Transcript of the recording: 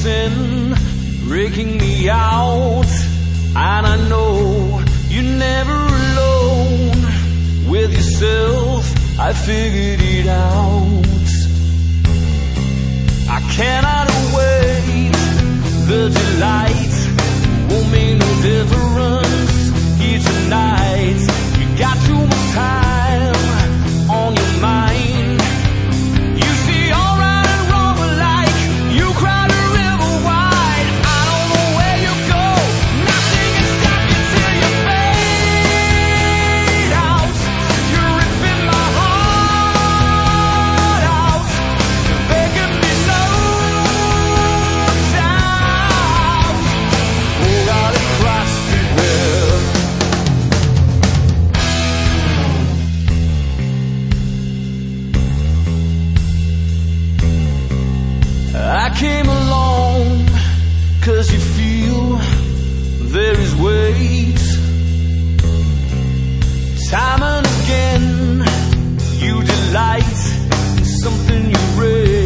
sin, breaking me out. And I know you're never alone. With yourself, I figured it out. I cannot await the delight. Won't make no difference here tonight. You got too much time on your mind. You see all right and wrong alike. You cried a river wide. I don't know where you go. Nothing can stop you till you fade out. You're ripping my heart out, begging me no doubt. Oh, God, it crosses me well. I came along 'cause you feel there is weight. Time and again you delight in something you read.